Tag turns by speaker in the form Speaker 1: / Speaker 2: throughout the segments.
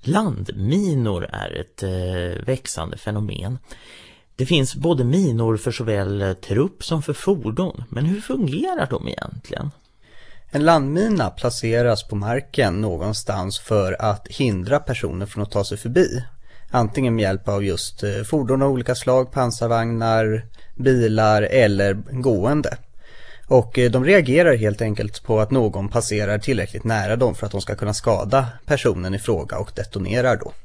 Speaker 1: Landminor är ett växande fenomen. Det finns både minor för såväl trupp som för fordon, men hur fungerar de egentligen?
Speaker 2: En landmina placeras på marken någonstans för att hindra personer från att ta sig förbi. Antingen med hjälp av just fordon av olika slag, pansarvagnar, bilar eller gående. Och de reagerar helt enkelt på att någon passerar tillräckligt nära dem för att de ska kunna skada personen i fråga och detonerar då.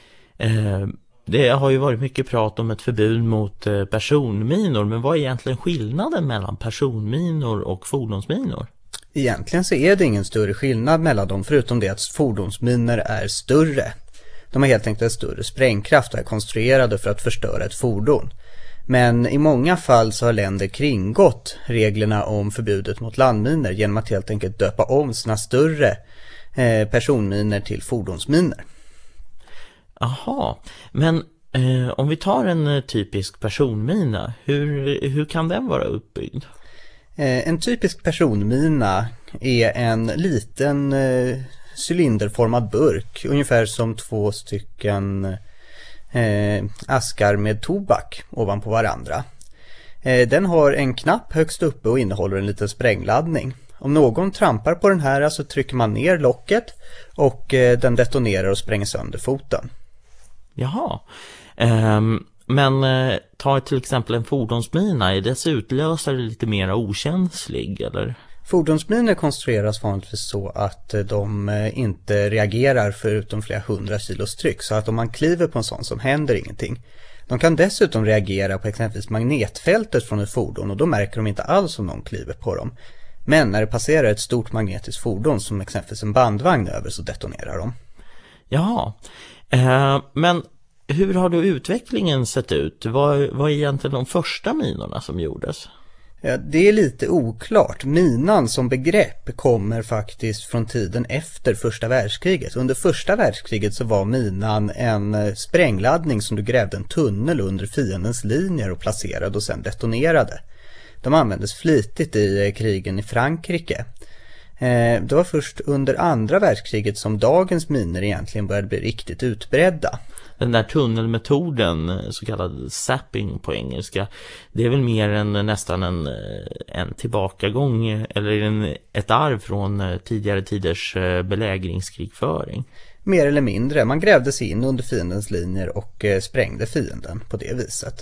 Speaker 1: Det har ju varit mycket prat om ett förbud mot personminor, men vad är egentligen skillnaden mellan personminor och fordonsminor?
Speaker 2: Egentligen så är det ingen större skillnad mellan dem förutom det att fordonsminor är större. De har helt enkelt en större sprängkraft och är konstruerade för att förstöra ett fordon. Men i många fall så har länder kringgått reglerna om förbudet mot landminor genom att helt enkelt döpa om sina större personminor till fordonsminor.
Speaker 1: Aha, men om vi tar en typisk personmina, hur kan den vara uppbyggd?
Speaker 2: En typisk personmina är en liten cylinderformad burk, ungefär som 2 stycken askar med tobak ovanpå varandra. Den har en knapp högst uppe och innehåller en liten sprängladdning. Om någon trampar på den här så trycker man ner locket och den detonerar och spränger sönder foten.
Speaker 1: Jaha, men ta till exempel en fordonsmina, är dess utlösare lite mer okänslig eller?
Speaker 2: Fordonsminor konstrueras vanligtvis så att de inte reagerar förutom flera 100 kilos tryck, så att om man kliver på en sån så händer ingenting. De kan dessutom reagera på exempelvis magnetfältet från ett fordon och då märker de inte alls om någon kliver på dem. Men när det passerar ett stort magnetiskt fordon som exempelvis en bandvagn över så detonerar de.
Speaker 1: Jaha, men hur har då utvecklingen sett ut? Vad är egentligen de första minorna som gjordes?
Speaker 2: Ja, det är lite oklart. Minan som begrepp kommer faktiskt från tiden efter första världskriget. Under första världskriget så var minan en sprängladdning som du grävde en tunnel under fiendens linjer och placerade och sen detonerade. De användes flitigt i krigen i Frankrike. Det var först under andra världskriget som dagens minor egentligen började bli riktigt utbredda.
Speaker 1: Den där tunnelmetoden, så kallad zapping på engelska, det är väl mer än nästan en tillbakagång eller ett arv från tidigare tiders belägringskrigföring.
Speaker 2: Mer eller mindre, man grävde sig in under fiendens linjer och sprängde fienden på det viset.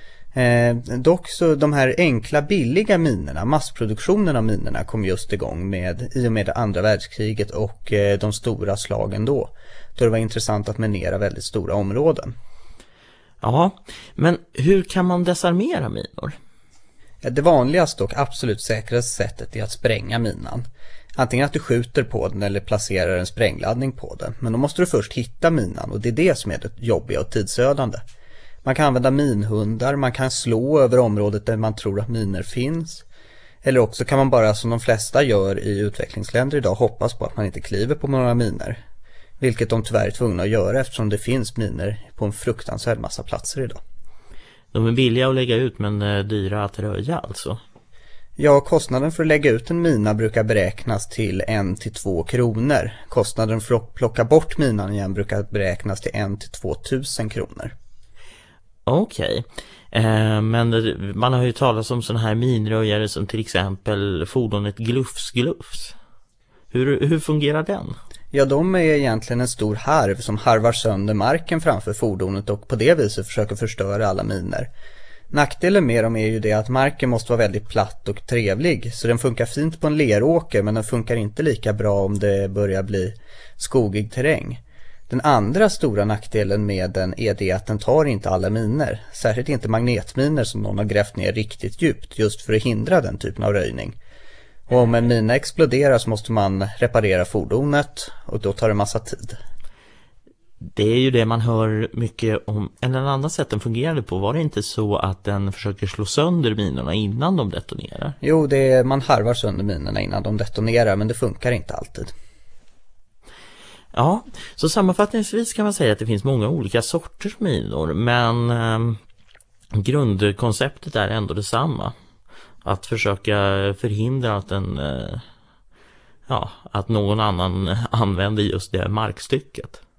Speaker 2: Dock så de här enkla billiga minorna, massproduktionen av minorna kom just igång i och med det andra världskriget och de stora slagen då det var intressant att minera väldigt stora områden.
Speaker 1: Ja, men hur kan man desarmera minor?
Speaker 2: Det vanligaste och absolut säkraste sättet är att spränga minan. Antingen att du skjuter på den eller placerar en sprängladdning på den, men då måste du först hitta minan och det är det som är det jobbiga och tidsödande. Man kan använda minhundar, man kan slå över området där man tror att minor finns. Eller också kan man bara, som de flesta gör i utvecklingsländer idag, hoppas på att man inte kliver på några minor. Vilket de tyvärr är tvungna att göra eftersom det finns minor på en fruktansvärd massa platser idag.
Speaker 1: De är billiga att lägga ut men dyra att röja alltså?
Speaker 2: Ja, kostnaden för att lägga ut en mina brukar beräknas till 1-2 kronor. Kostnaden för att plocka bort minan igen brukar beräknas till 1-2 tusen kronor.
Speaker 1: Okej, men man har ju talat om sådana här minröjare som till exempel fordonet Glufs. Hur fungerar den?
Speaker 2: Ja, de är egentligen en stor harv som harvar sönder marken framför fordonet och på det viset försöker förstöra alla miner. Nackdelen med dem är ju det att marken måste vara väldigt platt och trevlig, så den funkar fint på en leråker men den funkar inte lika bra om det börjar bli skogig terräng. Den andra stora nackdelen med den är det att den tar inte alla miner, särskilt inte magnetminer som någon har grävt ner riktigt djupt just för att hindra den typen av röjning. Och om en mina exploderar så måste man reparera fordonet och då tar det massa tid.
Speaker 1: Det är ju det man hör mycket om. En annan sätt den fungerade på, var det inte så att den försöker slå sönder minorna innan de detonerar?
Speaker 2: Jo, man harvar sönder minorna innan de detonerar, men det funkar inte alltid.
Speaker 1: Ja, så sammanfattningsvis kan man säga att det finns många olika sorters minor, men grundkonceptet är ändå detsamma. Att försöka förhindra att någon annan använder just det markstycket.